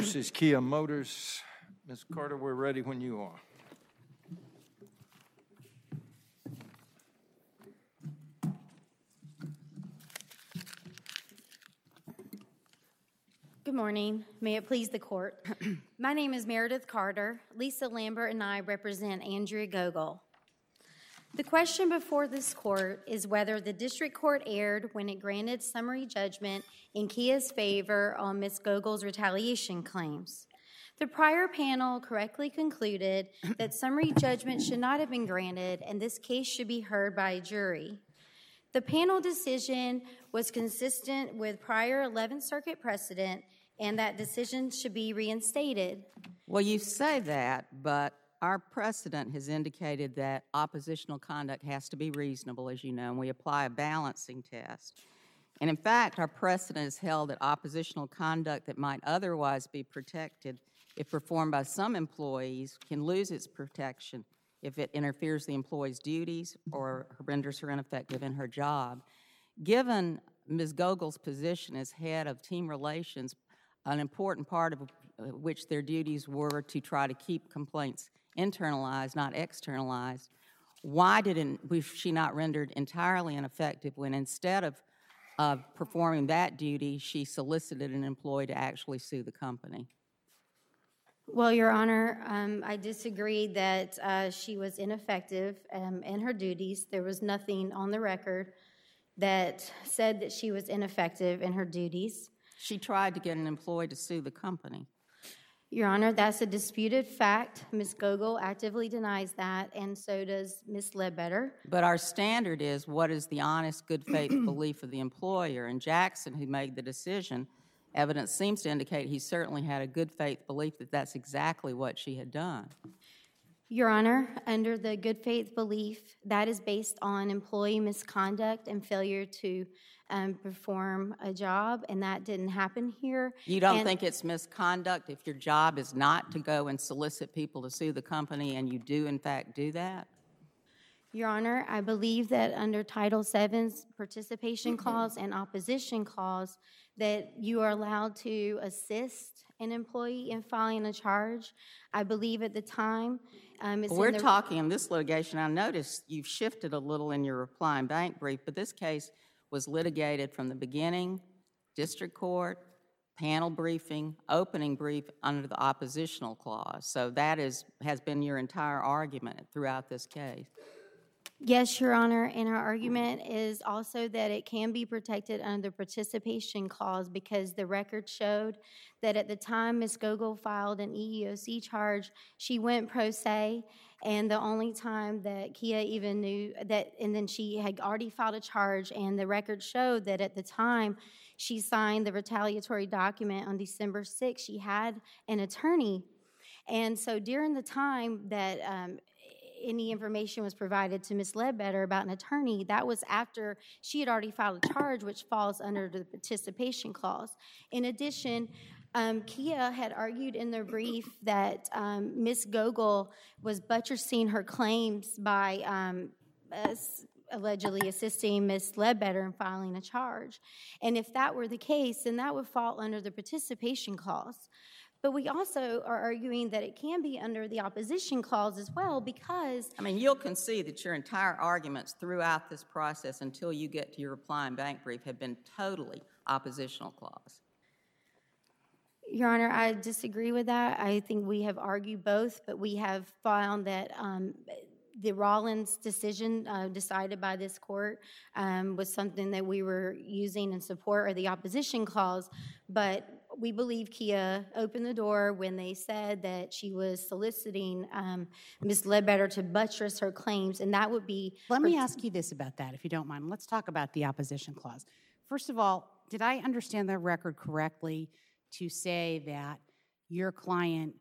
versus Kia Motors. Ms. Carter, we're ready when you are. Good morning. May it please the court. My name is Meredith Carter. Lisa Lambert and I represent Andrea Gogol. The question before this court is whether the district court erred when it granted summary judgment in Kia's favor on Ms. Gogol's retaliation claims. The prior panel correctly concluded that summary judgment should not have been granted and this case should be heard by a jury. The panel decision was consistent with prior 11th Circuit precedent, and that decision should be reinstated. Well, you say that, but our precedent has indicated that oppositional conduct has to be reasonable, as you know, and we apply a balancing test. And in fact, our precedent has held that oppositional conduct that might otherwise be protected if performed by some employees can lose its protection if it interferes the employee's duties or renders her ineffective in her job. Given Ms. Gogol's position as head of team relations, an important part of which their duties were to try to keep complaints internalized, not externalized, why was she not rendered entirely ineffective when instead of performing that duty, she solicited an employee to actually sue the company? Well, Your Honor, I disagree that she was ineffective in her duties. There was nothing on the record that said that she was ineffective in her duties. She tried to get an employee to sue the company. Your Honor, that's a disputed fact. Ms. Gogol actively denies that, and so does Ms. Ledbetter. But our standard is what is the honest, good faith belief of the employer. And Jackson, who made the decision, evidence seems to indicate he certainly had a good faith belief that that's exactly what she had done. Your Honor, under the good faith belief, that is based on employee misconduct and failure to perform a job, and that didn't happen here. You don't think it's misconduct if your job is not to go and solicit people to sue the company and you do, in fact, do that? Your Honor, I believe that under Title VII's participation clause and opposition clause that you are allowed to assist an employee in filing a charge. I believe at the time we're talking in this litigation. I noticed you've shifted a little in your reply and bank brief, but this case was litigated from the beginning, district court, panel briefing, opening brief under the oppositional clause. So that has been your entire argument throughout this case. Yes, Your Honor, and our argument is also that it can be protected under the participation clause because the record showed that at the time Ms. Gogol filed an EEOC charge, she went pro se, and the only time that Kia even knew that, and then she had already filed a charge, and the record showed that at the time she signed the retaliatory document on December 6th, she had an attorney. And so during the time that any information was provided to Ms. Ledbetter about an attorney, that was after she had already filed a charge, which falls under the participation clause. In addition, Kia had argued in their brief that Ms. Gogol was buttressing her claims by allegedly assisting Ms. Ledbetter in filing a charge. And if that were the case, then that would fall under the participation clause. But we also are arguing that it can be under the opposition clause as well because... I mean, you'll concede that your entire arguments throughout this process until you get to your reply and bank brief have been totally oppositional clause. Your Honor, I disagree with that. I think we have argued both, but we have found that the Rollins decision decided by this court was something that we were using in support of the opposition clause, but we believe Kia opened the door when they said that she was soliciting Ms. Ledbetter to buttress her claims, and that would be... Let me ask you this about that, if you don't mind. Let's talk about the opposition clause. First of all, did I understand the record correctly to say that your client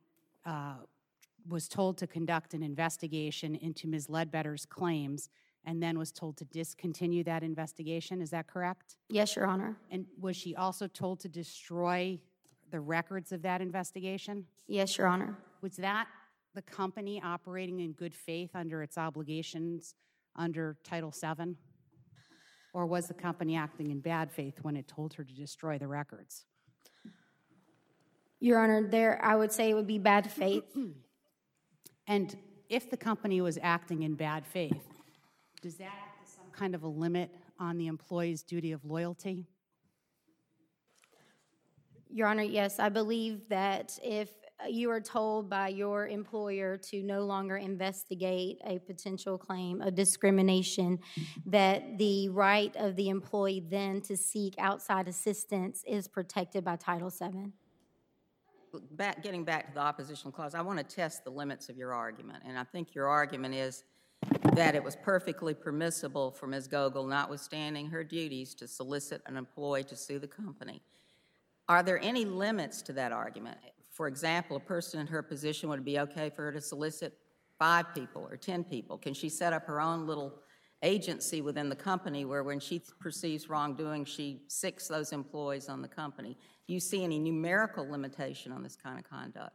was told to conduct an investigation into Ms. Ledbetter's claims and then was told to discontinue that investigation? Is that correct? Yes, Your Honor. And was she also told to destroy the records of that investigation? Yes, Your Honor. Was that the company operating in good faith under its obligations under Title VII? Or was the company acting in bad faith when it told her to destroy the records? Your Honor, I would say it would be bad faith. And if the company was acting in bad faith, does that have some kind of a limit on the employee's duty of loyalty? Your Honor, yes, I believe that if you are told by your employer to no longer investigate a potential claim of discrimination, that the right of the employee then to seek outside assistance is protected by Title VII. Getting back to the oppositional clause, I want to test the limits of your argument. And I think your argument is that it was perfectly permissible for Ms. Gogol, notwithstanding her duties, to solicit an employee to sue the company. Are there any limits to that argument? For example, a person in her position, would it be okay for her to solicit 5 people or 10 people? Can she set up her own little agency within the company where when she perceives wrongdoing, she sicks those employees on the company? Do you see any numerical limitation on this kind of conduct?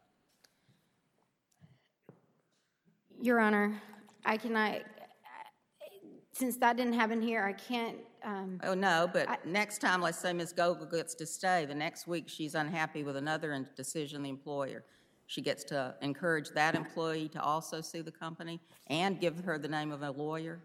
Your Honor, since that didn't happen here, I can't. Oh, no, but next time, let's say Ms. Gogol gets to stay. The next week, she's unhappy with another decision of the employer. She gets to encourage that employee to also sue the company and give her the name of a lawyer?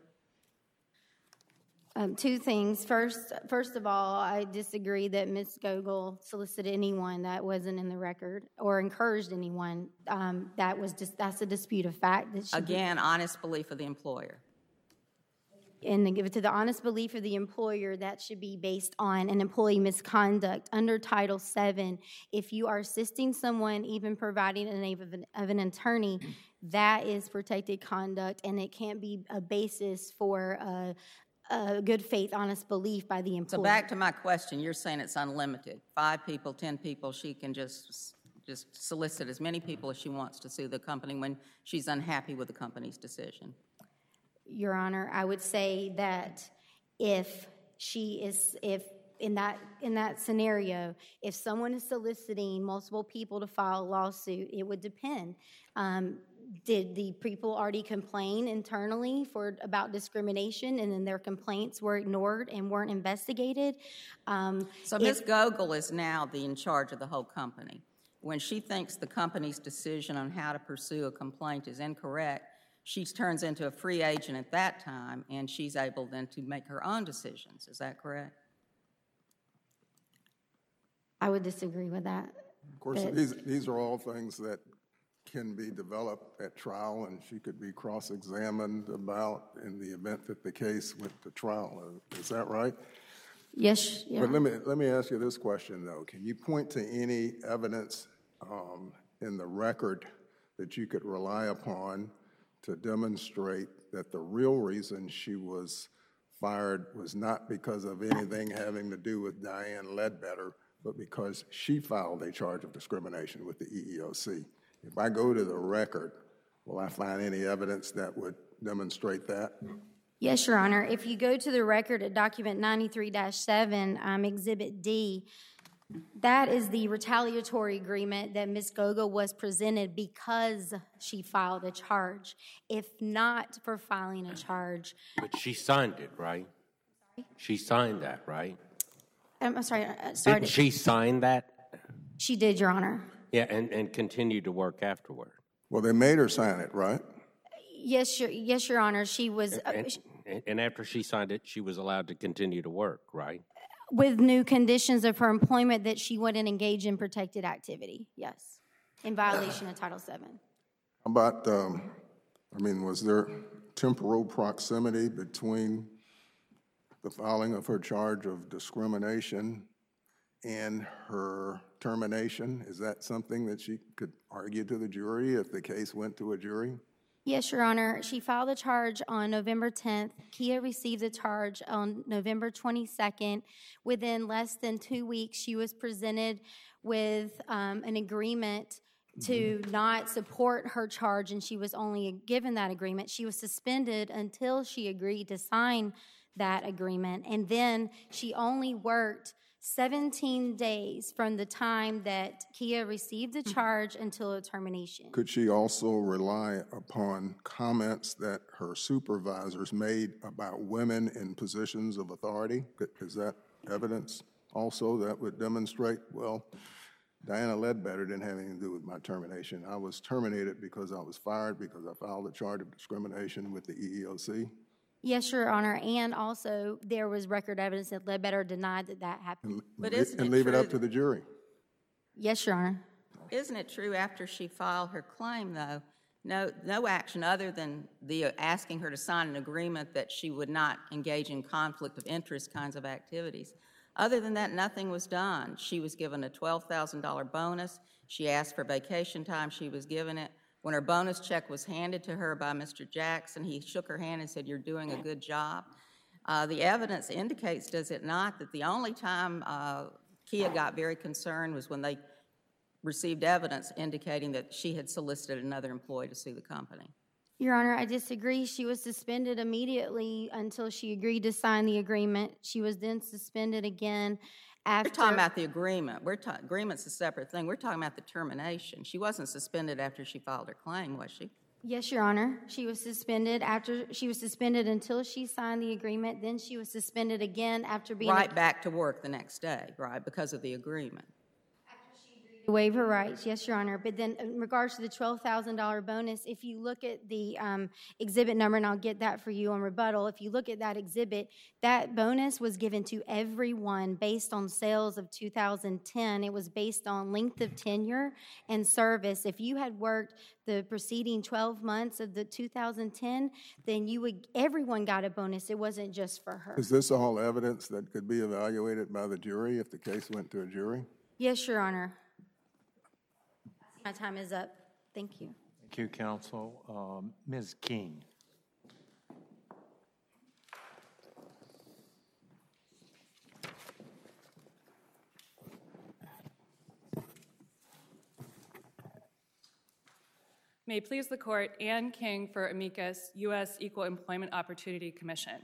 2 things. First of all, I disagree that Ms. Gogol solicited anyone that wasn't in the record or encouraged anyone. That's a dispute of fact. That Again, honest belief of the employer. And to give it to the honest belief of the employer, that should be based on an employee misconduct under Title VII. If you are assisting someone, even providing the name of an attorney, that is protected conduct, and it can't be a basis for a good faith, honest belief by the employer. So back to my question, you're saying it's unlimited. 5 people, 10 people, she can just solicit as many people as she wants to sue the company when she's unhappy with the company's decision. Your Honor, I would say that if in that scenario, if someone is soliciting multiple people to file a lawsuit, it would depend. Did the people already complain internally about discrimination, and then their complaints were ignored and weren't investigated? So Ms. Gogol is now in charge of the whole company. When she thinks the company's decision on how to pursue a complaint is incorrect, she turns into a free agent at that time, and she's able then to make her own decisions. Is that correct? I would disagree with that. Of course, these are all things that can be developed at trial, and she could be cross-examined about in the event that the case went to trial. Is that right? Yes. Yeah. But let me ask you this question, though. Can you point to any evidence in the record that you could rely upon to demonstrate that the real reason she was fired was not because of anything having to do with Diane Ledbetter, but because she filed a charge of discrimination with the EEOC? If I go to the record, will I find any evidence that would demonstrate that? Yes, Your Honor. If you go to the record at document 93-7, Exhibit D, that is the retaliatory agreement that Ms. Gogol was presented because she filed a charge. If not for filing a charge. But she signed it, right? She signed that, right? I'm sorry. Didn't she sign that? She did, Your Honor. Yeah, and continued to work afterward. Well, they made her sign it, right? Yes, Your Honor. She was And after she signed it, she was allowed to continue to work, right? with new conditions of her employment that she wouldn't engage in protected activity. Yes, in violation of Title VII. How about, was there temporal proximity between the filing of her charge of discrimination and her termination? Is that something that she could argue to the jury if the case went to a jury? Yes, Your Honor. She filed a charge on November 10th. Kia received the charge on November 22nd. Within less than 2 weeks, she was presented with an agreement to not support her charge, and she was only given that agreement. She was suspended until she agreed to sign that agreement, and then she only worked 17 days from the time that Kia received the charge until her termination. Could she also rely upon comments that her supervisors made about women in positions of authority? Is that evidence also that would demonstrate, well, Diana Ledbetter didn't have anything to do with my termination. I was terminated because I was fired because I filed a charge of discrimination with the EEOC. Yes, Your Honor, and also there was record evidence that Ledbetter denied that that happened. But isn't it And leave it up true- to the jury. Yes, Your Honor. Isn't it true after she filed her claim, though, no action other than the asking her to sign an agreement that she would not engage in conflict of interest kinds of activities? Other than that, nothing was done. She was given a $12,000 bonus. She asked for vacation time. She was given it. When her bonus check was handed to her by Mr. Jackson, he shook her hand and said, "You're doing a good job." The evidence indicates, does it not, that the only time Kia got very concerned was when they received evidence indicating that she had solicited another employee to sue the company. Your Honor, I disagree. She was suspended immediately until she agreed to sign the agreement. She was then suspended again after. We're talking about the agreement. Agreement's a separate thing. We're talking about the termination. She wasn't suspended after she filed her claim, was she? Yes, Your Honor. She was suspended until she signed the agreement. Then she was suspended again after being Right back to work the next day, right, because of the agreement. to waive her rights. Yes, Your Honor. But then in regards to the $12,000 bonus, if you look at the exhibit number, and I'll get that for you on rebuttal, if you look at that exhibit, that bonus was given to everyone based on sales of 2010. It was based on length of tenure and service. If you had worked the preceding 12 months of the 2010, then everyone got a bonus. It wasn't just for her. Is this all evidence that could be evaluated by the jury if the case went to a jury? Yes, Your Honor. My time is up. Thank you. Thank you, counsel. Ms. King. May it please the Court, Ann King for Amicus, U.S. Equal Employment Opportunity Commission.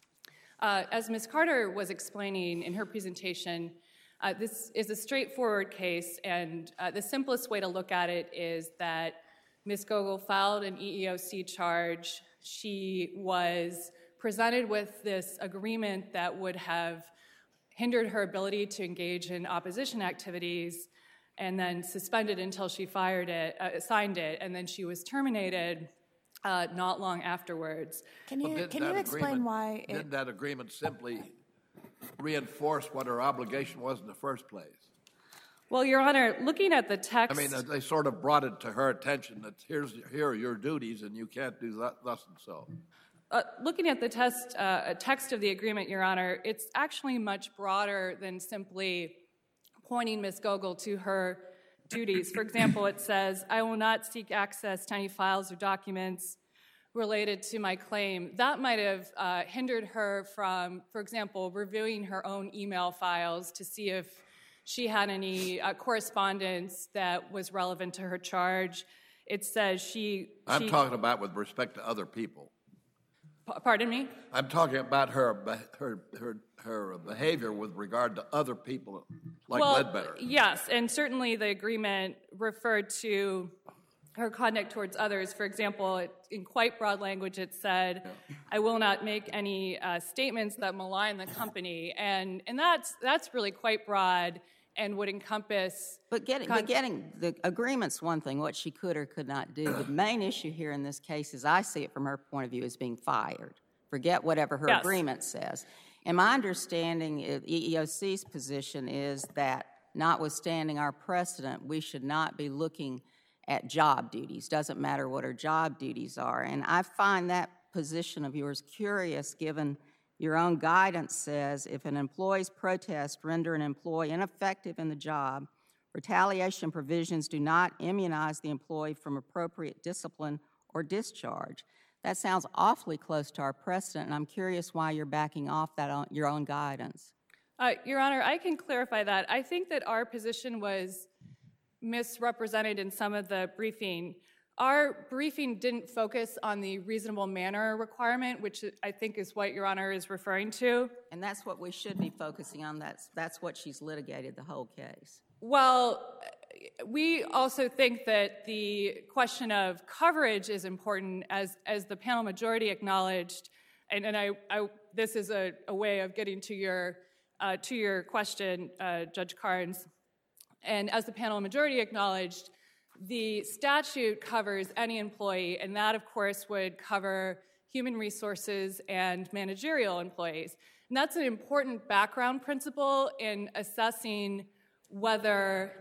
As Ms. Carter was explaining in her presentation, this is a straightforward case, and the simplest way to look at it is that Ms. Gogol filed an EEOC charge. She was presented with this agreement that would have hindered her ability to engage in opposition activities, and then suspended until she signed it, and then she was terminated not long afterwards. Can you explain why Didn't that agreement simply reinforce what her obligation was in the first place? Well, Your Honor, looking at the text... I mean, they sort of brought it to her attention that here are your duties and you can't do that, thus and so. Looking at the text of the agreement, Your Honor, it's actually much broader than simply pointing Ms. Gogol to her duties. For example, it says, "I will not seek access to any files or documents related to my claim." That might have hindered her from, for example, reviewing her own email files to see if she had any correspondence that was relevant to her charge. It says I'm talking about with respect to other people. Pardon me? I'm talking about her behavior with regard to other people, like Ledbetter. Yes, and certainly the agreement referred to her conduct towards others. For example, in quite broad language, it said, "I will not make any statements that malign the company," and that's really quite broad and would encompass. But getting the agreement's one thing, what she could or could not do. The main issue here in this case, as I see it from her point of view, is being fired. Forget whatever her agreement says. And my understanding, EEOC's position is that, notwithstanding our precedent, we should not be looking at job duties. Doesn't matter what her job duties are. And I find that position of yours curious, given your own guidance says if an employee's protest render an employee ineffective in the job, retaliation provisions do not immunize the employee from appropriate discipline or discharge. That sounds awfully close to our precedent, and I'm curious why you're backing off that on your own guidance. Your Honor, I can clarify that. I think that our position was misrepresented in some of the briefing. Our briefing didn't focus on the reasonable manner requirement, which I think is what Your Honor is referring to. And that's what we should be focusing on. That's what she's litigated the whole case. Well, we also think that the question of coverage is important, as the panel majority acknowledged, and this is a way of getting to your question, Judge Carnes. And as the panel majority acknowledged, the statute covers any employee, and that, of course, would cover human resources and managerial employees. And that's an important background principle in assessing whether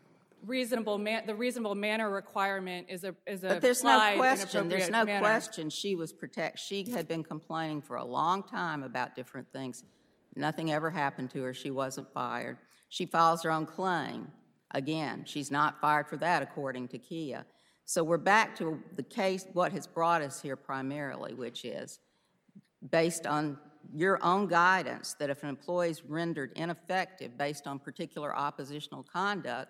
the reasonable manner requirement is But there's no applied in question, there's appropriate no manner. question she had been complaining for a long time about different things. Nothing ever happened to her. She wasn't fired. She files her own claim. Again, she's not fired for that, according to Kia. So we're back to the case, what has brought us here primarily, which is based on your own guidance that if an employee is rendered ineffective based on particular oppositional conduct,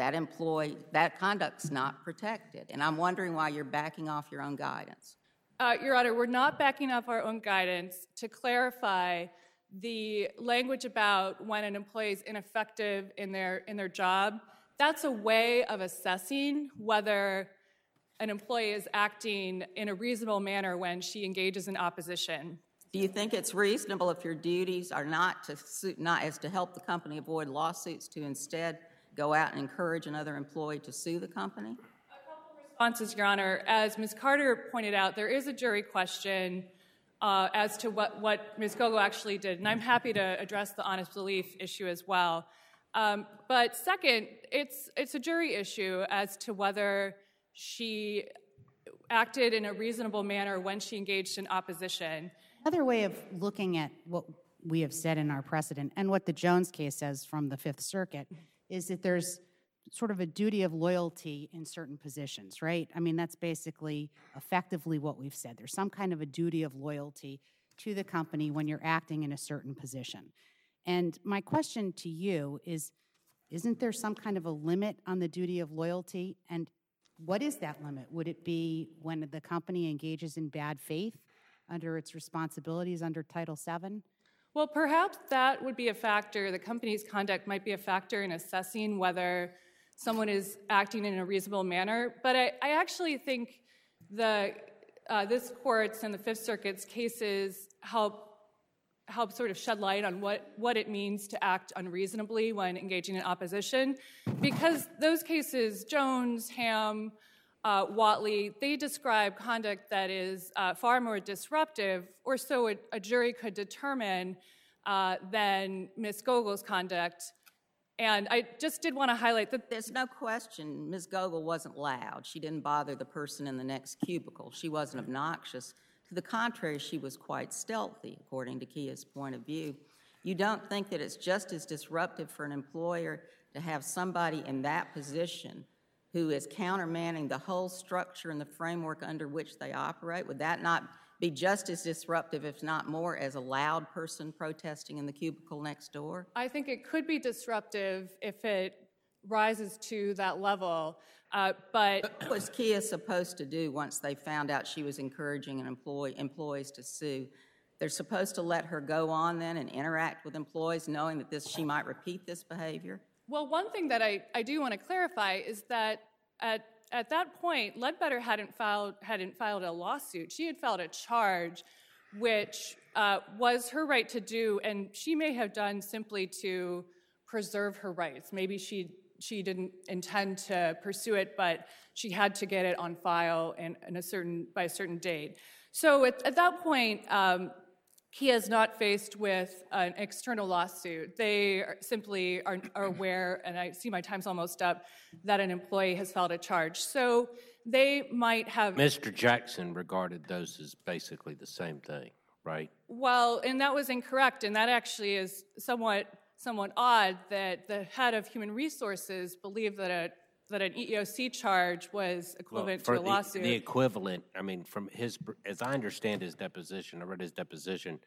that conduct's not protected. And I'm wondering why you're backing off your own guidance. Your Honor, we're not backing up our own guidance. To clarify, the language about when an employee is ineffective in their job, that's a way of assessing whether an employee is acting in a reasonable manner when she engages in opposition. Do you think it's reasonable if your duties are not as to help the company avoid lawsuits, to instead go out and encourage another employee to sue the company? Responses, Your Honor. As Ms. Carter pointed out, there is a jury question as to what Ms. Gogo actually did, and I'm happy to address the honest belief issue as well. But second, it's a jury issue as to whether she acted in a reasonable manner when she engaged in opposition. Another way of looking at what we have said in our precedent and what the Jones case says from the Fifth Circuit is that there's sort of a duty of loyalty in certain positions, right? I mean, that's basically effectively what we've said. There's some kind of a duty of loyalty to the company when you're acting in a certain position. And my question to you is, isn't there some kind of a limit on the duty of loyalty? And what is that limit? Would it be when the company engages in bad faith under its responsibilities under Title VII? Well, perhaps that would be a factor. The company's conduct might be a factor in assessing whether someone is acting in a reasonable manner. But I actually think this Court's and the Fifth Circuit's cases help sort of shed light on what it means to act unreasonably when engaging in opposition. Because those cases, Jones, Ham, Watley, they describe conduct that is far more disruptive, or so a jury could determine, than Ms. Gogo's conduct. And I just did want to highlight that There's no question Ms. Gogol wasn't loud. She didn't bother the person in the next cubicle. She wasn't obnoxious. To the contrary, she was quite stealthy, according to Kia's point of view. You don't think that it's just as disruptive for an employer to have somebody in that position who is countermanding the whole structure and the framework under which they operate? Would that not be just as disruptive, if not more, as a loud person protesting in the cubicle next door? I think it could be disruptive if it rises to that level. But What was Kia supposed to do once they found out she was encouraging employees to sue? They're supposed to let her go on then and interact with employees, knowing that she might repeat this behavior? Well, one thing that I do want to clarify is that at that point, Ledbetter hadn't filed a lawsuit. She had filed a charge, which was her right to do, and she may have done simply to preserve her rights. Maybe she didn't intend to pursue it, but she had to get it on file by a certain date. So at that point, Kia is not faced with an external lawsuit. They simply are aware, and I see my time's almost up, that an employee has filed a charge. So they might have... Mr. Jackson regarded those as basically the same thing, right? Well, and that was incorrect, and that actually is somewhat odd that the head of human resources believed that an EEOC charge was equivalent to a lawsuit. The equivalent, I mean, from his, as I understand his deposition, I read his deposition,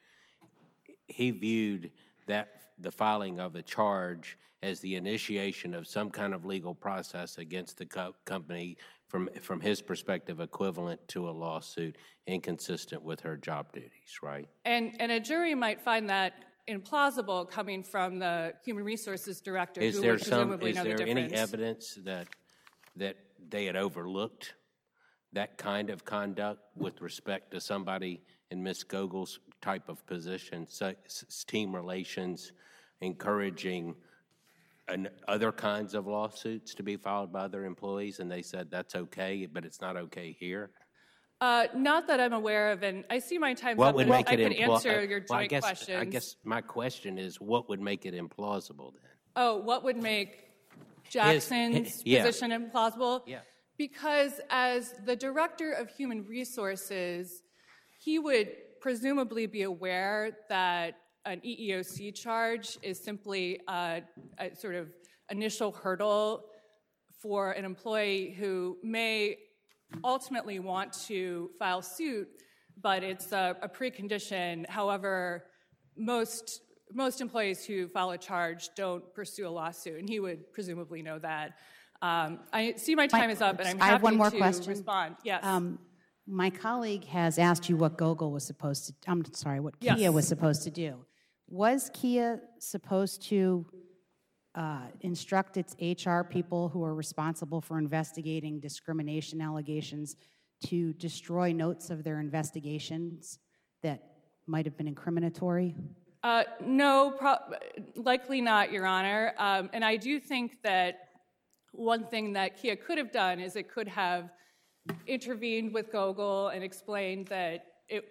he viewed that the filing of a charge as the initiation of some kind of legal process against the company, from his perspective, equivalent to a lawsuit, inconsistent with her job duties, right? And a jury might find that implausible coming from the human resources director, who would presumably know the difference. Is there any evidence that they had overlooked that kind of conduct with respect to somebody in Ms. Gogol's type of position, team relations, encouraging other kinds of lawsuits to be filed by other employees, and they said that's okay, but it's not okay here? Not that I'm aware of, and I see my time's What up, would and make I it could answer your well, joint questions. I guess my question is, what would make it implausible then? Oh, what would make Jackson's yeah. position implausible? Yeah. Because as the director of human resources, he would presumably be aware that an EEOC charge is simply a sort of initial hurdle for an employee who may ultimately want to file suit, but it's a precondition. However, most employees who file a charge don't pursue a lawsuit, and he would presumably know that. I see my time is up, and I'm happy I have one more to question. respond. Yes. My colleague has asked you what Google was supposed to, I'm sorry, what Yes. Kia was supposed to do. Was Kia supposed to instruct its HR people who are responsible for investigating discrimination allegations to destroy notes of their investigations that might have been incriminatory? No, likely not, Your Honor. And I do think that one thing that Kia could have done is it could have intervened with Google and explained that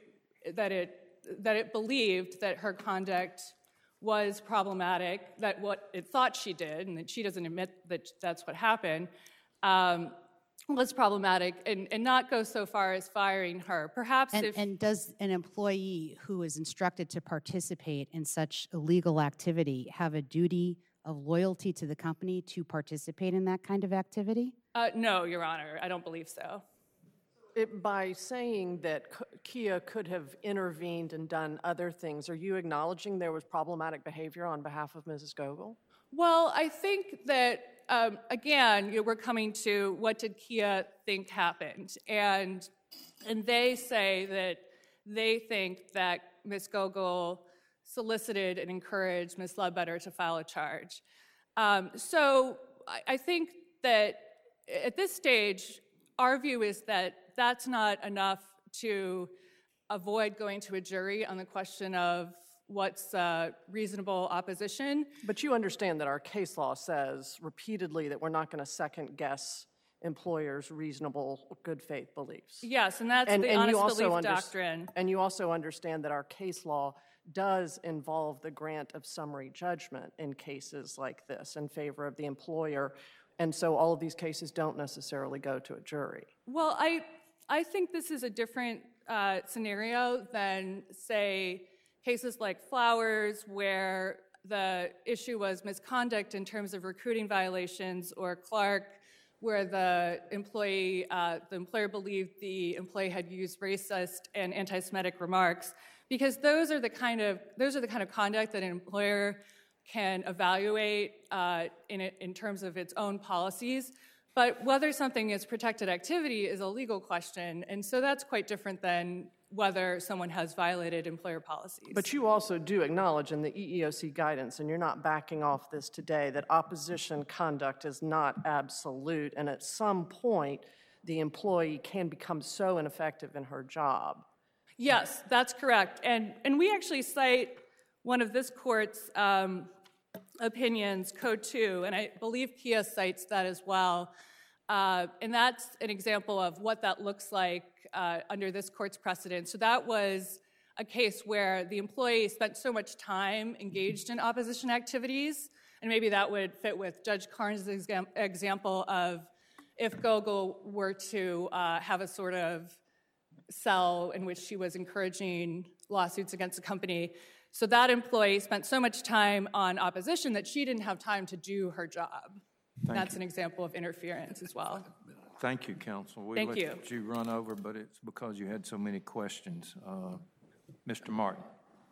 it believed that her conduct was problematic, that what it thought she did, and that she doesn't admit that that's what happened, was problematic, and not go so far as firing her. Perhaps if... And does an employee who is instructed to participate in such illegal activity have a duty of loyalty to the company to participate in that kind of activity? No, Your Honor, I don't believe so. By saying that Kia could have intervened and done other things, are you acknowledging there was problematic behavior on behalf of Mrs. Gogol? Well, I think that, again, we're coming to what did Kia think happened. And they say that they think that Ms. Gogol solicited and encouraged Ms. Ledbetter to file a charge. So I think that at this stage, our view is that that's not enough to avoid going to a jury on the question of what's reasonable opposition. But you understand that our case law says repeatedly that we're not going to second-guess employers' reasonable good faith beliefs. Yes, and that's the honest belief doctrine. And you also understand that our case law does involve the grant of summary judgment in cases like this in favor of the employer, and so all of these cases don't necessarily go to a jury. Well, I think this is a different scenario than, say, cases like Flowers, where the issue was misconduct in terms of recruiting violations, or Clark, where the employer believed the employee had used racist and anti-Semitic remarks, because those are the kind of conduct that an employer can evaluate in terms of its own policies. But whether something is protected activity is a legal question, and so that's quite different than whether someone has violated employer policies. But you also do acknowledge in the EEOC guidance, and you're not backing off this today, that opposition conduct is not absolute, and at some point, the employee can become so ineffective in her job. Yes, that's correct. And we actually cite one of this court's opinions, Code 2, and I believe Kia cites that as well. And that's an example of what that looks like under this court's precedent. So that was a case where the employee spent so much time engaged in opposition activities, and maybe that would fit with Judge Carnes' example of if Gogol were to have a sort of cell in which she was encouraging lawsuits against the company. So that employee spent so much time on opposition that she didn't have time to do her job. That's an example of interference as well. Thank you, counsel. Thank you. We let you run over, but it's because you had so many questions. Mr. Martin.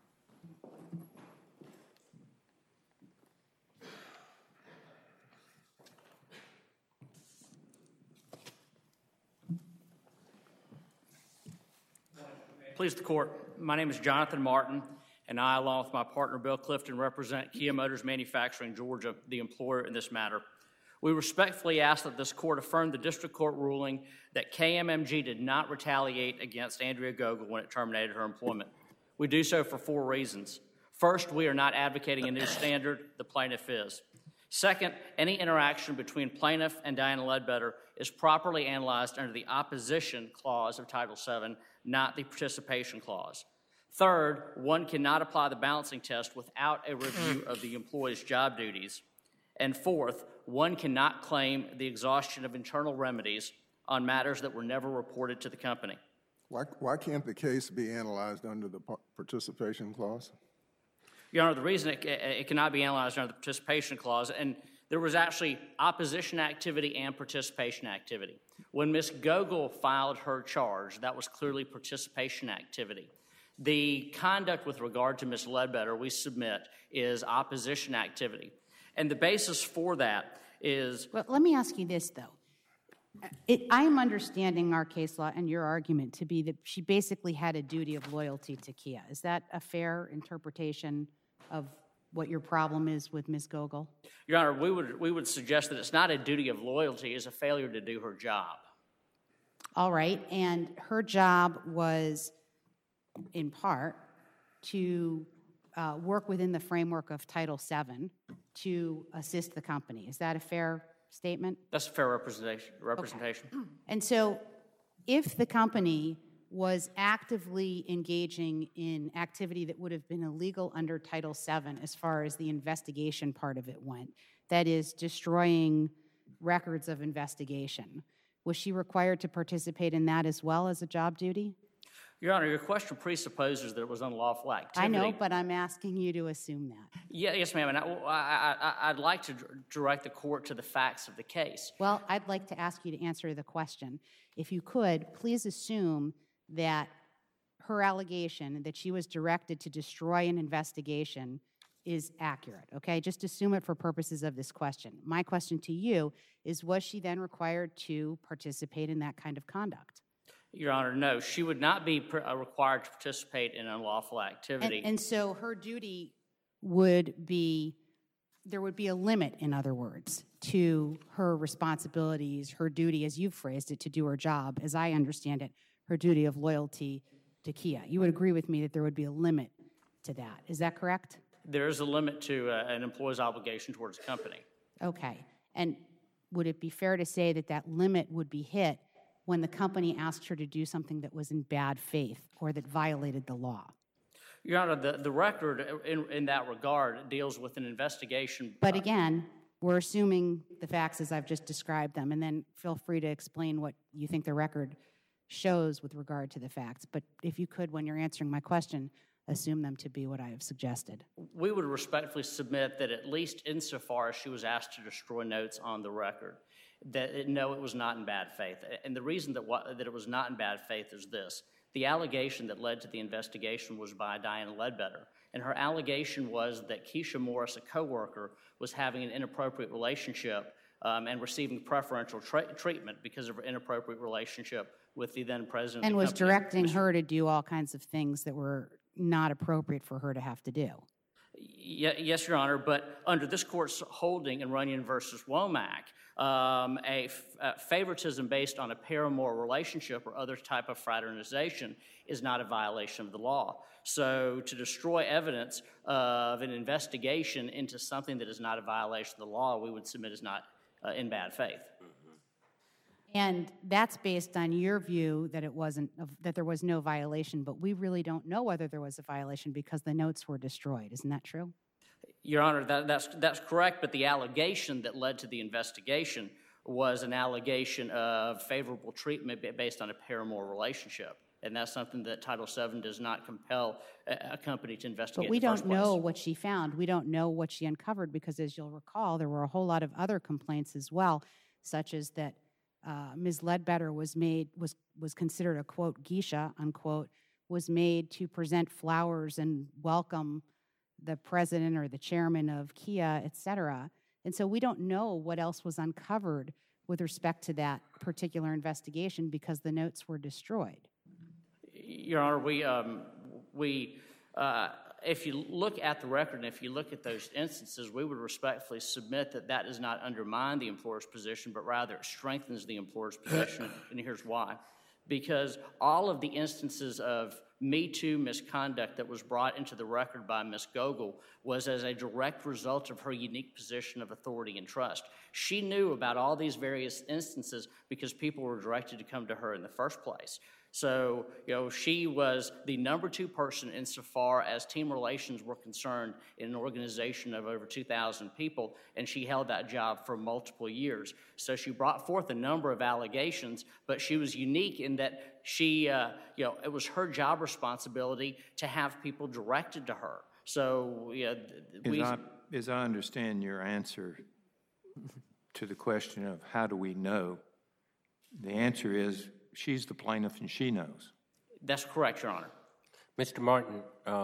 Please the court. My name is Jonathan Martin, and I, along with my partner Bill Clifton, represent Kia Motors Manufacturing, Georgia, the employer in this matter. We respectfully ask that this court affirm the district court ruling that KMMG did not retaliate against Andrea Gogol when it terminated her employment. We do so for 4 reasons. First, we are not advocating a new standard. The plaintiff is. Second, any interaction between plaintiff and Diana Ledbetter is properly analyzed under the opposition clause of Title VII, not the participation clause. Third, one cannot apply the balancing test without a review of the employee's job duties. And fourth, one cannot claim the exhaustion of internal remedies on matters that were never reported to the company. Why can't the case be analyzed under the participation clause? Your Honor, the reason it cannot be analyzed under the participation clause, and there was actually opposition activity and participation activity. When Ms. Gogol filed her charge, that was clearly participation activity. The conduct with regard to Ms. Ledbetter, we submit, is opposition activity. And the basis for that is... Well, let me ask you this, though. I am understanding our case law and your argument to be that she basically had a duty of loyalty to Kia. Is that a fair interpretation of what your problem is with Ms. Gogol? Your Honor, we would suggest that it's not a duty of loyalty, it's a failure to do her job. All right, and her job was, in part, to work within the framework of Title VII to assist the company. Is that a fair statement? That's a fair representation. Okay. And so if the company was actively engaging in activity that would have been illegal under Title VII as far as the investigation part of it went, that is, destroying records of investigation, was she required to participate in that as well as a job duty? Your Honor, your question presupposes that it was unlawful activity. I know, but I'm asking you to assume that. Yes, ma'am, and I'd like to direct the court to the facts of the case. Well, I'd like to ask you to answer the question. If you could, please assume that her allegation that she was directed to destroy an investigation is accurate, okay? Just assume it for purposes of this question. My question to you is, was she then required to participate in that kind of conduct? Your Honor, no. She would not be required to participate in unlawful activity. And so her duty would be, there would be a limit, in other words, to her responsibilities, her duty, as you've phrased it, to do her job, as I understand it, her duty of loyalty to Kia. You would agree with me that there would be a limit to that. Is that correct? There is a limit to an employee's obligation towards a company. Okay. And would it be fair to say that that limit would be hit when the company asked her to do something that was in bad faith or that violated the law? Your Honor, the record in that regard deals with an investigation. But again, we're assuming the facts as I've just described them, and then feel free to explain what you think the record shows with regard to the facts. But if you could, when you're answering my question, assume them to be what I have suggested. We would respectfully submit that at least insofar as she was asked to destroy notes on the record, that no, it was not in bad faith. And the reason that it was not in bad faith is this. The allegation that led to the investigation was by Diana Ledbetter. And her allegation was that Keisha Morris, a coworker, was having an inappropriate relationship and receiving preferential treatment because of her inappropriate relationship with the then president of the company. And was directing her to do all kinds of things that were not appropriate for her to have to do. Yes, Your Honor, but under this court's holding in Runyon versus Womack, a favoritism based on a paramour relationship or other type of fraternization is not a violation of the law. So to destroy evidence of an investigation into something that is not a violation of the law, we would submit is not in bad faith. And that's based on your view that it wasn't, that there was no violation, but we really don't know whether there was a violation because the notes were destroyed. Isn't that true? Your Honor, that's correct, but the allegation that led to the investigation was an allegation of favorable treatment based on a paramour relationship. And that's something that Title VII does not compel a company to investigate. But we don't know what she found. We don't know what she uncovered because, as you'll recall, there were a whole lot of other complaints as well, such as that Ms. Ledbetter was considered a, quote, geisha, unquote, was made to present flowers and welcome the president or the chairman of Kia, et cetera. And so we don't know what else was uncovered with respect to that particular investigation because the notes were destroyed. Your Honor, if you look at the record and if you look at those instances, we would respectfully submit that that does not undermine the employer's position, but rather it strengthens the employer's position, and here's why. Because all of the instances of Me Too misconduct that was brought into the record by Ms. Gogol was as a direct result of her unique position of authority and trust. She knew about all these various instances because people were directed to come to her in the first place. So, she was the number 2 person insofar as team relations were concerned in an organization of over 2,000 people, and she held that job for multiple years. So she brought forth a number of allegations, but she was unique in that she, it was her job responsibility to have people directed to her. So, as I understand your answer to the question of how do we know, the answer is she's the plaintiff and she knows. That's correct, Your Honor. Mr. Martin,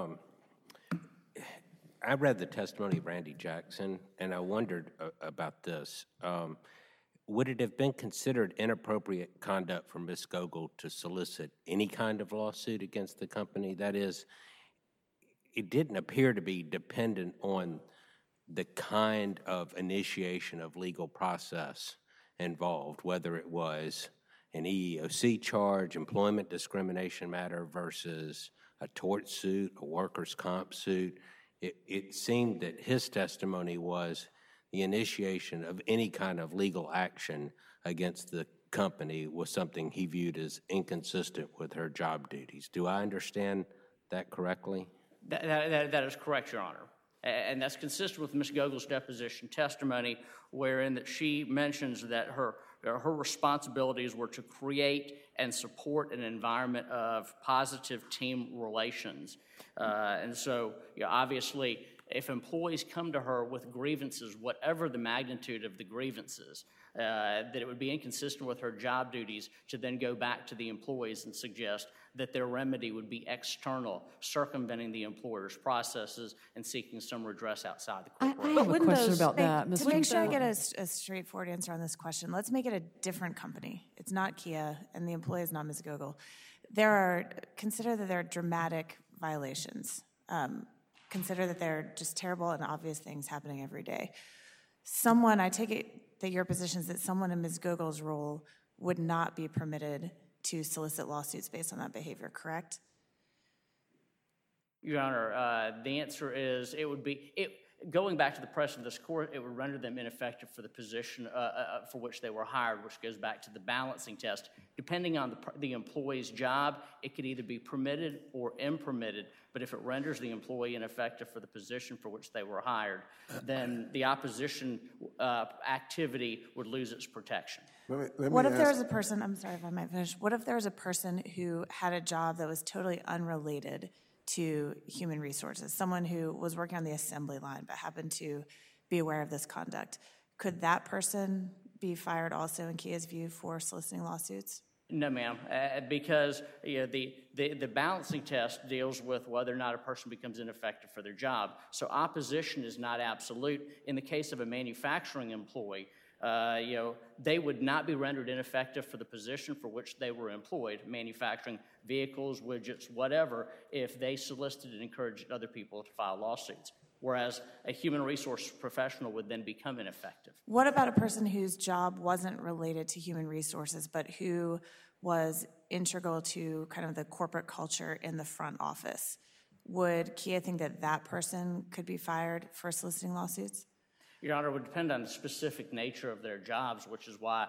I read the testimony of Randy Jackson, and I wondered about this. Would it have been considered inappropriate conduct for Ms. Gogol to solicit any kind of lawsuit against the company? That is, it didn't appear to be dependent on the kind of initiation of legal process involved, whether it was an EEOC charge, employment discrimination matter versus a tort suit, a workers' comp suit. It seemed that his testimony was the initiation of any kind of legal action against the company was something he viewed as inconsistent with her job duties. Do I understand that correctly? That is correct, Your Honor. And that's consistent with Ms. Gogol's deposition testimony, wherein that she mentions that her responsibilities were to create and support an environment of positive team relations. And so, obviously, if employees come to her with grievances, whatever the magnitude of the grievances, that it would be inconsistent with her job duties to then go back to the employees and suggest that their remedy would be external, circumventing the employer's processes and seeking some redress outside the corporation. I have a question about that. To make sure I get a straightforward answer on this question, let's make it a different company. It's not Kia, and the employee is not Ms. Gogol. Consider that there are dramatic violations. Consider that there are just terrible and obvious things happening every day. I take it that your position is that someone in Ms. Gogol's role would not be permitted to solicit lawsuits based on that behavior, correct? Your Honor, the answer is going back to the precedent of this court, it would render them ineffective for the position for which they were hired, which goes back to the balancing test. Depending on the employee's job, it could either be permitted or impermitted, but if it renders the employee ineffective for the position for which they were hired, then the opposition activity would lose its protection. What if there was a person, I'm sorry if I might finish, what if there was a person who had a job that was totally unrelated to human resources, someone who was working on the assembly line but happened to be aware of this conduct? Could that person be fired also in Kia's view for soliciting lawsuits? No, ma'am, because the balancing test deals with whether or not a person becomes ineffective for their job. So opposition is not absolute. In the case of a manufacturing employee, they would not be rendered ineffective for the position for which they were employed, manufacturing vehicles, widgets, whatever, if they solicited and encouraged other people to file lawsuits, whereas a human resource professional would then become ineffective. What about a person whose job wasn't related to human resources, but who was integral to kind of the corporate culture in the front office? Would Kia think that that person could be fired for soliciting lawsuits? Your Honor, it would depend on the specific nature of their jobs, which is why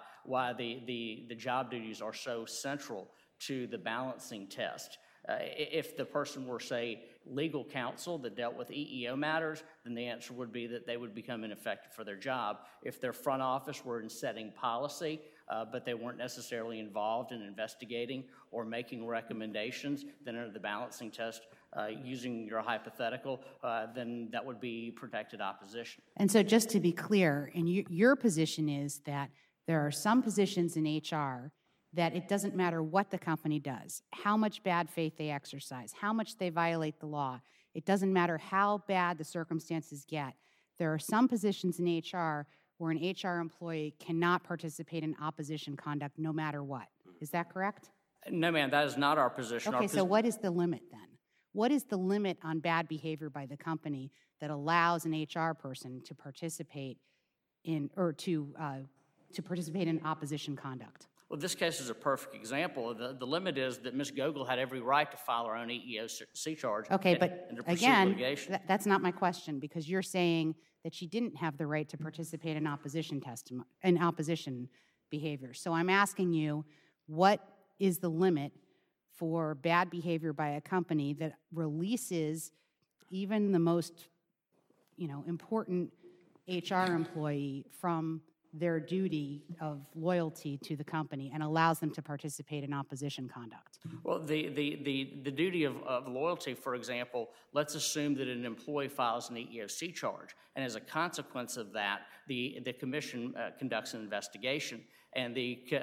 the job duties are so central to the balancing test. If the person were, say, legal counsel that dealt with EEO matters, then the answer would be that they would become ineffective for their job. If their front office were in setting policy, but they weren't necessarily involved in investigating or making recommendations, then under the balancing test, using your hypothetical, then that would be protected opposition. And so just to be clear, and your position is that there are some positions in HR that it doesn't matter what the company does, how much bad faith they exercise, how much they violate the law. It doesn't matter how bad the circumstances get. There are some positions in HR where an HR employee cannot participate in opposition conduct no matter what. Is that correct? No, ma'am, that is not our position. Okay, so what is the limit then? What is the limit on bad behavior by the company that allows an HR person to participate in, or to participate in opposition conduct? Well, this case is a perfect example. The limit is that Ms. Gogol had every right to file her own EEOC charge. Okay, but and to pursue again, litigation. that's not my question, because you're saying that she didn't have the right to participate in opposition behavior. So I'm asking you, what is the limit for bad behavior by a company that releases even the most, important HR employee from their duty of loyalty to the company and allows them to participate in opposition conduct? Well, the duty of loyalty, for example, let's assume that an employee files an EEOC charge, and as a consequence of that, the commission conducts an investigation, and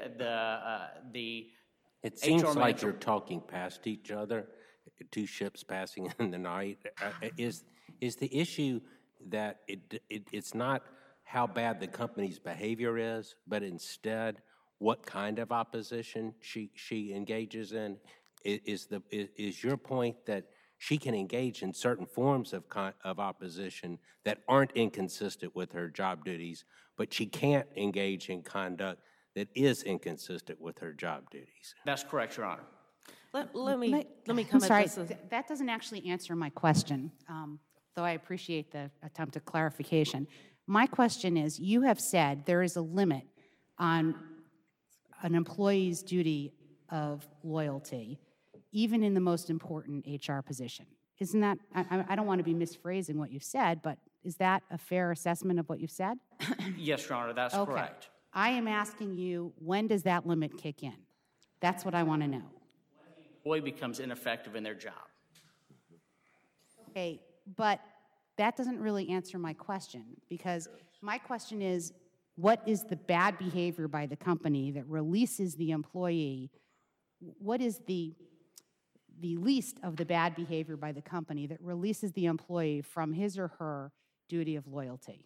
It seems HR like manager- you're talking past each other, two ships passing in the night. Is the issue that it's not how bad the company's behavior is, but instead what kind of opposition she engages in? Is your point that she can engage in certain forms of opposition that aren't inconsistent with her job duties, but she can't engage in conduct that is inconsistent with her job duties? That's correct, Your Honor. Let me I'm come sorry, at this. that doesn't actually answer my question, though I appreciate the attempt at clarification. My question is, you have said there is a limit on an employee's duty of loyalty, even in the most important HR position. Isn't that, I don't want to be misphrasing what you've said, but is that a fair assessment of what you've said? Yes, Your Honor, that's Okay. correct. I am asking you, when does that limit kick in? That's what I want to know. Employee becomes ineffective in their job. Okay, but that doesn't really answer my question, because my question is, what is the bad behavior by the company that releases the employee? What is the least of the bad behavior by the company that releases the employee from his or her duty of loyalty?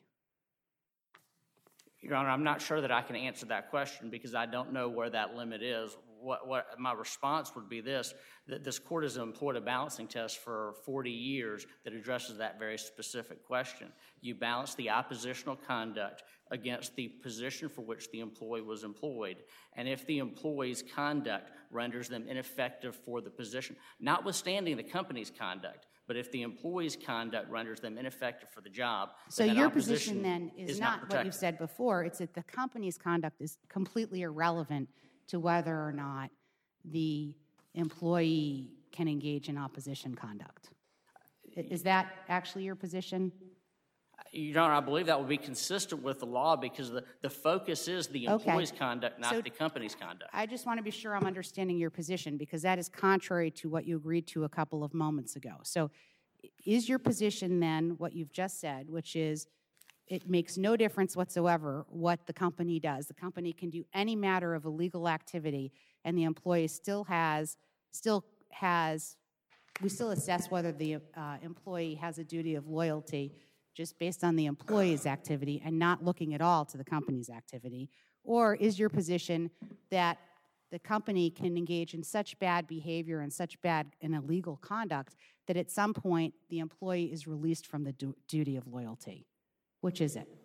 Your Honor, I'm not sure that I can answer that question because I don't know where that limit is. What my response would be that this court has employed a balancing test for 40 years that addresses that very specific question. You balance the oppositional conduct against the position for which the employee was employed. And if the employee's conduct renders them ineffective for the position, notwithstanding the company's conduct, but if the employee's conduct renders them ineffective for the job, So then that your opposition position then is not what protected. you've said before, it's that the company's conduct is completely irrelevant to whether or not the employee can engage in opposition conduct. Is that actually your position? Your Honor, I believe that would be consistent with the law because the focus is the employee's conduct, not the company's conduct. I just want to be sure I'm understanding your position, because that is contrary to what you agreed to a couple of moments ago. So is your position then what you've just said, which is it makes no difference whatsoever what the company does. The company can do any matter of illegal activity, and the employee we still assess whether the employee has a duty of loyalty just based on the employee's activity and not looking at all to the company's activity? Or is your position that the company can engage in such bad behavior and such bad and illegal conduct that at some point the employee is released from the duty of loyalty? Which is it?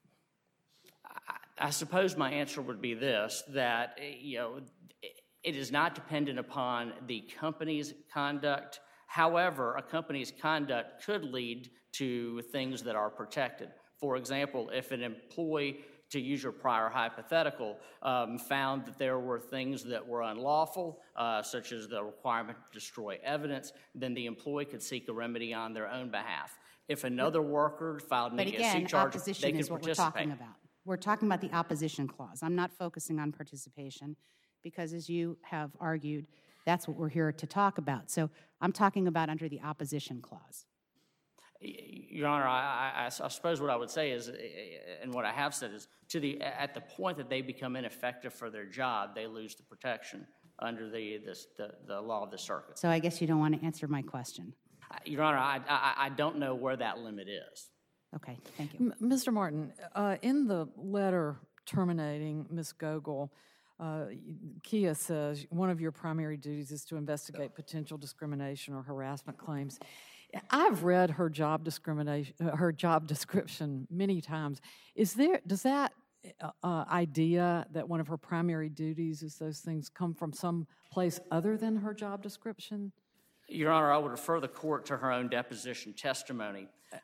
I suppose my answer would be this, that it is not dependent upon the company's conduct. However, a company's conduct could lead to things that are protected. For example, if an employee, to use your prior hypothetical, found that there were things that were unlawful, such as the requirement to destroy evidence, then the employee could seek a remedy on their own behalf. If another worker filed an EEOC charge, they opposition could is what participate. we're talking about. We're talking about the opposition clause. I'm not focusing on participation because, as you have argued, that's what we're here to talk about. So I'm talking about under the opposition clause. Your Honor, I suppose what I would say is, and what I have said is, at the point that they become ineffective for their job, they lose the protection under the law of the circuit. So I guess you don't want to answer my question. Your Honor, I don't know where that limit is. Okay, thank you. Mr. Martin, in the letter terminating Ms. Gogol, Kia says one of your primary duties is to investigate potential discrimination or harassment claims. I've read her job description many times. Does that idea that one of her primary duties is those things come from some place other than her job description? Your Honor, I would refer the court to her own deposition testimony.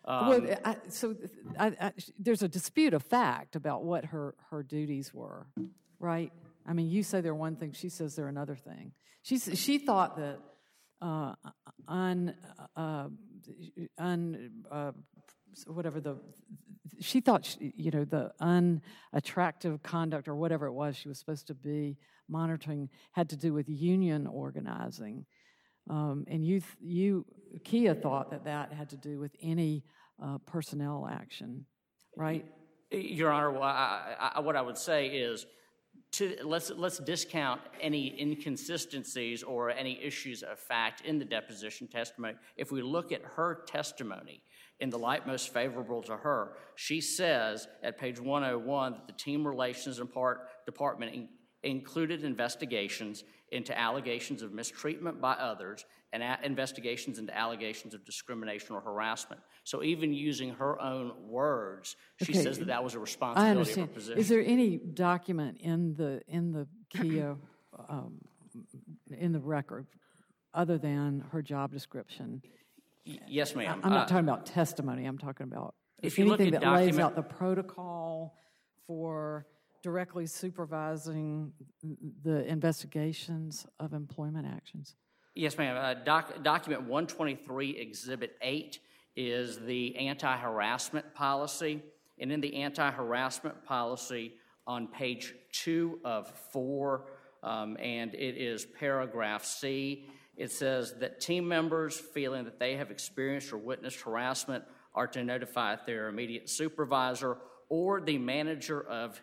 There's a dispute of fact about what her duties were, right? I mean, you say they're one thing, she says they're another thing. She thought that she thought, the unattractive conduct or whatever it was she was supposed to be monitoring had to do with union organizing. And Kia thought that had to do with any personnel action, right? Your Honor, what I would say is, let's discount any inconsistencies or any issues of fact in the deposition testimony. If we look at her testimony in the light most favorable to her, she says at page 101 that the team relations department included investigations into allegations of mistreatment by others and investigations into allegations of discrimination or harassment. So even using her own words, she says that was a responsibility of her position. Is there any document in the Kia in the record other than her job description? Yes, ma'am. I'm not talking about testimony. I'm talking about anything that lays out the protocol for directly supervising the investigations of employment actions. Yes, ma'am. Document 123, Exhibit 8, is the anti-harassment policy. And in the anti-harassment policy on page 2 of 4, and it is paragraph C, it says that team members feeling that they have experienced or witnessed harassment are to notify their immediate supervisor or the manager of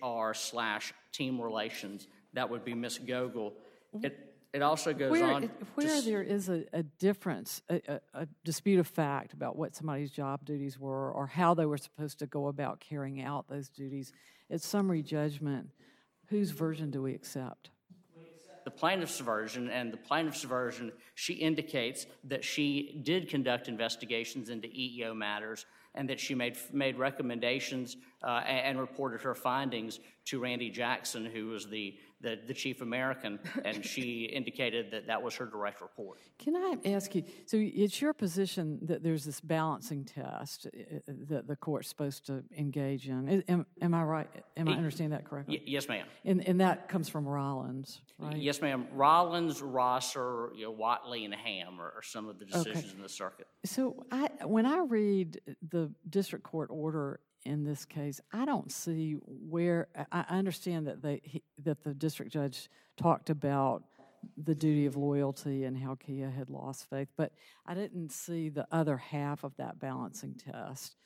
HR/team relations. That would be Ms. Gogol. It also goes on. Where there is a difference, a dispute of fact about what somebody's job duties were or how they were supposed to go about carrying out those duties, at summary judgment, whose version do we accept? The plaintiff's version, and the plaintiff's version, she indicates that she did conduct investigations into EEO matters and that she made recommendations and reported her findings to Randy Jackson, who was the chief American, and she indicated that was her direct report. Can I ask you, so it's your position that there's this balancing test that the court's supposed to engage in. Am I right? Am I understanding that correctly? Yes, ma'am. And that comes from Rollins, right? Yes, ma'am. Rollins, Rosser, Watley, and Ham are some of the decisions in the circuit. So when I read the district court order in this case, I don't see where, I understand that that the district judge talked about the duty of loyalty and how Kia had lost faith, but I didn't see the other half of that balancing test.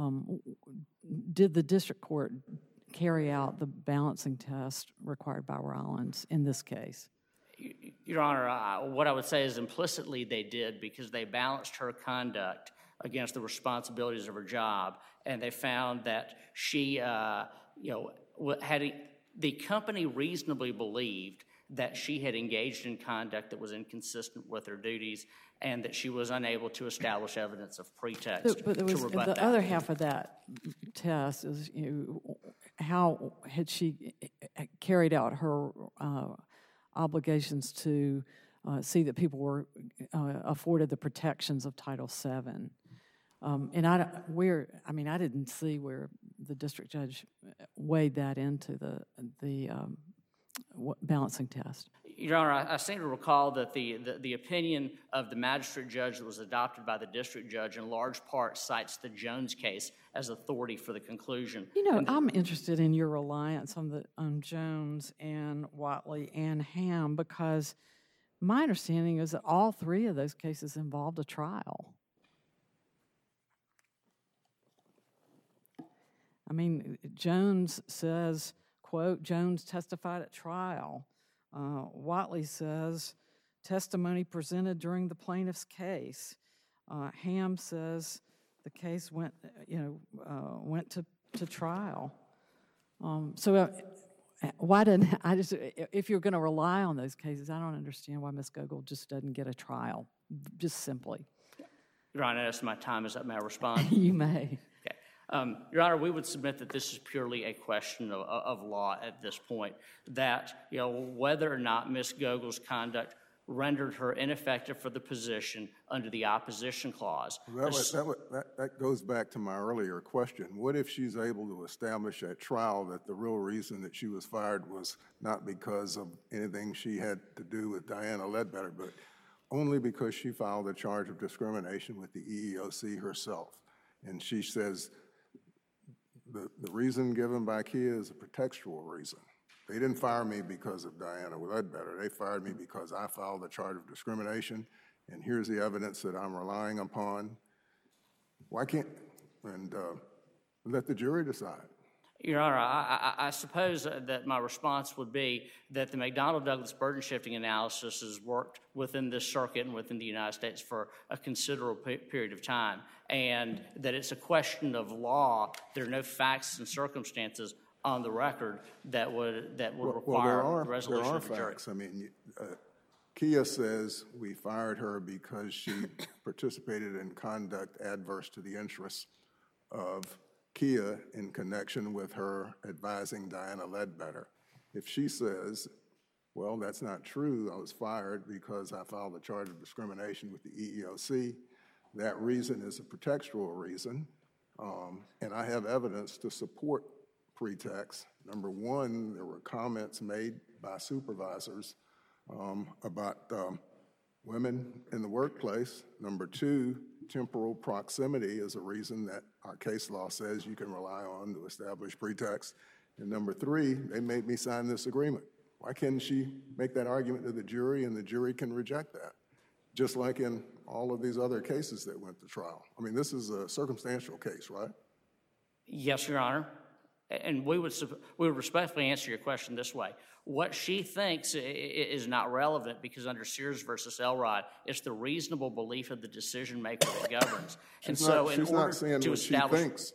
Did the district court carry out the balancing test required by Rollins in this case? Your Honor, what I would say is implicitly they did, because they balanced her conduct against the responsibilities of her job, and they found that she, the company reasonably believed that she had engaged in conduct that was inconsistent with her duties, and that she was unable to establish evidence of pretext but there was, to rebut the that. other half of that test is how had she carried out her obligations to see that people were afforded the protections of Title VII. And I didn't see where the district judge weighed that into the balancing test. Your Honor, I seem to recall that the opinion of the magistrate judge that was adopted by the district judge in large part cites the Jones case as authority for the conclusion. I'm interested in your reliance on Jones and Watley and Ham, because my understanding is that all three of those cases involved a trial. I mean, Jones says, quote, Jones testified at trial. Watley says, testimony presented during the plaintiff's case. Ham says the case went to trial. Why didn't if you're going to rely on those cases, I don't understand why Ms. Gogol just doesn't get a trial, just simply. Your Honor, as my time is up, may I respond? You may. Okay. Your Honor, we would submit that this is purely a question of law at this point, that, whether or not Ms. Gogol's conduct rendered her ineffective for the position under the opposition clause. That goes back to my earlier question. What if she's able to establish at trial that the real reason that she was fired was not because of anything she had to do with Diana Ledbetter, but only because she filed a charge of discrimination with the EEOC herself? And she says the reason given by Kia is a pretextual reason. They didn't fire me because of Diana Ledbetter. They fired me because I filed a charge of discrimination, and here's the evidence that I'm relying upon. Why can't, and let the jury decide. Your Honor, I suppose that my response would be that the McDonnell-Douglas burden shifting analysis has worked within this circuit and within the United States for a considerable period of time, and that it's a question of law. There are no facts and circumstances on the record that would require the resolution of the jury. There are facts. I mean, Kia says we fired her because she participated in conduct adverse to the interests of Kia in connection with her advising Diana Ledbetter. If she says, well, that's not true, I was fired because I filed a charge of discrimination with the EEOC, that reason is a pretextual reason, and I have evidence to support pretext. Number one, there were comments made by supervisors about women in the workplace. Number two, temporal proximity is a reason that our case law says you can rely on to establish pretext. And number three, they made me sign this agreement. Why can't she make that argument to the jury and the jury can reject that? Just like in all of these other cases that went to trial. I mean, this is a circumstantial case, right? Yes, Your Honor. And we would respectfully answer your question this way. What she thinks is not relevant because under Sears versus Elrod, it's the reasonable belief of the decision maker that governs. She's not saying what she thinks.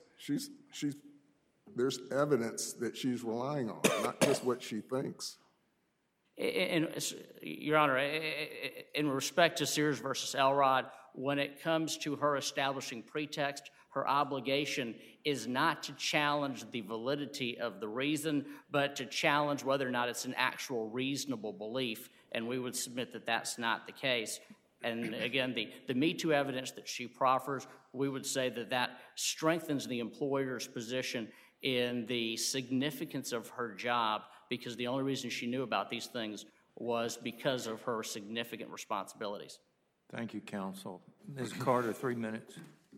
There's evidence that she's relying on, not just what she thinks. And, Your Honor, in respect to Sears versus Elrod, when it comes to her establishing pretext, her obligation is not to challenge the validity of the reason, but to challenge whether or not it's an actual reasonable belief, and we would submit that that's not the case. And again, the Me Too evidence that she proffers, we would say that that strengthens the employer's position in the significance of her job because the only reason she knew about these things was because of her significant responsibilities. Thank you, counsel. Ms. Carter, 3 minutes.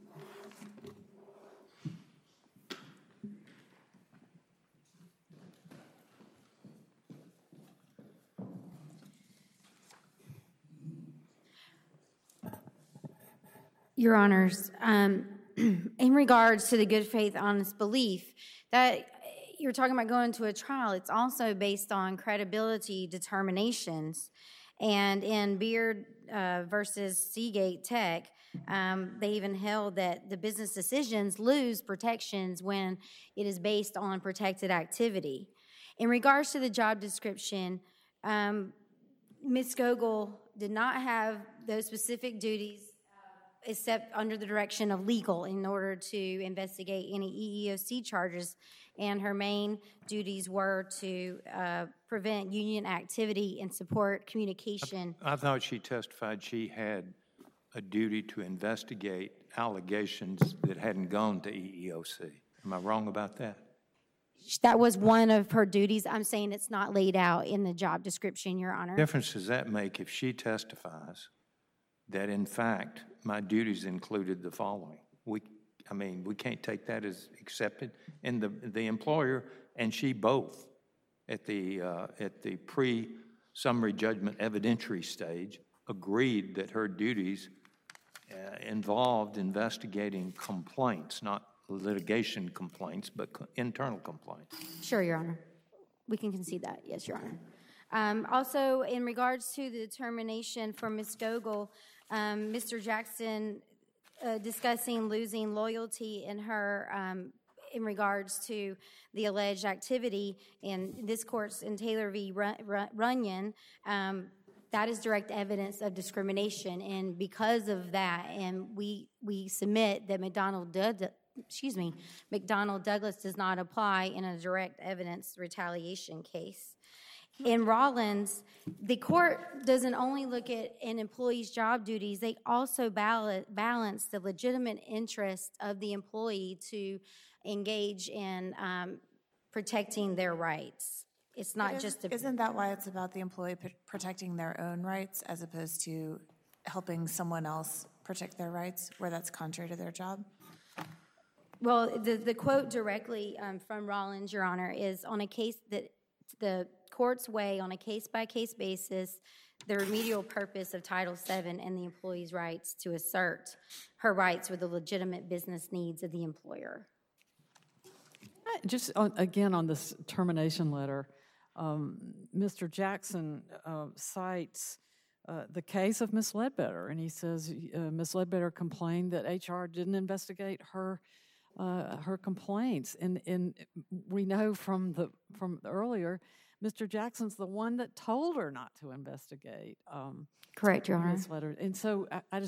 Your Honors, in regards to the good faith, honest belief, that you're talking about going to a trial, it's also based on credibility determinations. And in Beard versus Seagate Tech, they even held that the business decisions lose protections when it is based on protected activity. In regards to the job description, Ms. Gogol did not have those specific duties except under the direction of legal in order to investigate any EEOC charges, and her main duties were to prevent union activity and support communication. I thought she testified she had a duty to investigate allegations that hadn't gone to EEOC. Am I wrong about that? That was one of her duties. I'm saying it's not laid out in the job description, Your Honor. What difference does that make if she testifies that, in fact, my duties included the following? We can't take that as accepted. And the employer and she both, at the pre-summary judgment evidentiary stage, agreed that her duties involved investigating complaints, not litigation complaints, but internal complaints. Sure, Your Honor. We can concede that. Yes, Your Honor. Also, in regards to the determination for Ms. Gogol, Mr. Jackson discussing losing loyalty in her in regards to the alleged activity in this court's in Taylor v. Runyon, that is direct evidence of discrimination. And because of that, and we submit that McDonnell Douglas does not apply in a direct evidence retaliation case. In Rollins, the court doesn't only look at an employee's job duties, they also balance the legitimate interest of the employee to engage in protecting their rights. It's not just a... Isn't that why it's about the employee protecting their own rights as opposed to helping someone else protect their rights where that's contrary to their job? Well, the quote directly from Rollins, Your Honor, is on a case that the courts weigh on a case-by-case basis the remedial purpose of Title VII and the employee's rights to assert her rights with the legitimate business needs of the employer. Just again on this termination letter, Mr. Jackson cites the case of Ms. Ledbetter, and he says Ms. Ledbetter complained that HR didn't investigate her complaints, and we know from earlier, Mr. Jackson's the one that told her not to investigate. Correct, Your Honor. Ms. Ledbetter. And so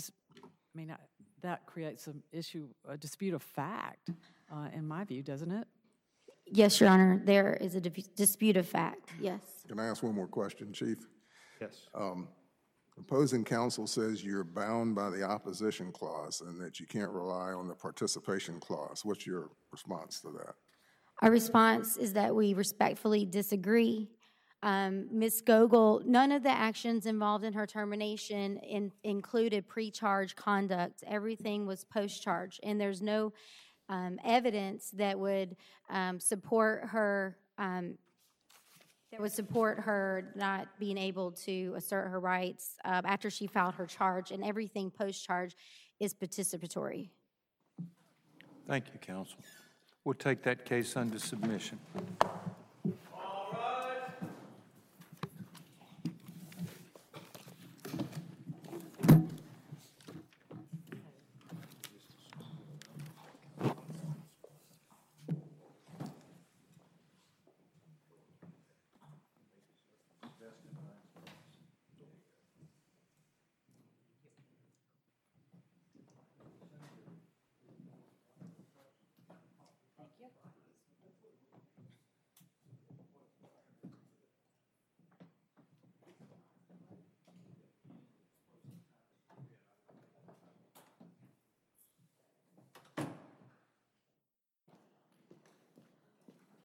that creates a dispute of fact, in my view, doesn't it? Yes, Your Honor, there is a dispute of fact, yes. Can I ask one more question, Chief? Yes. Opposing counsel says you're bound by the opposition clause and that you can't rely on the participation clause. What's your response to that? Our response is that we respectfully disagree. Ms. Gogol, none of the actions involved in her termination included pre-charge conduct. Everything was post-charge, and there's no evidence that would support her not being able to assert her rights after she filed her charge, and everything post-charge is participatory. Thank you, counsel. We'll take that case under submission.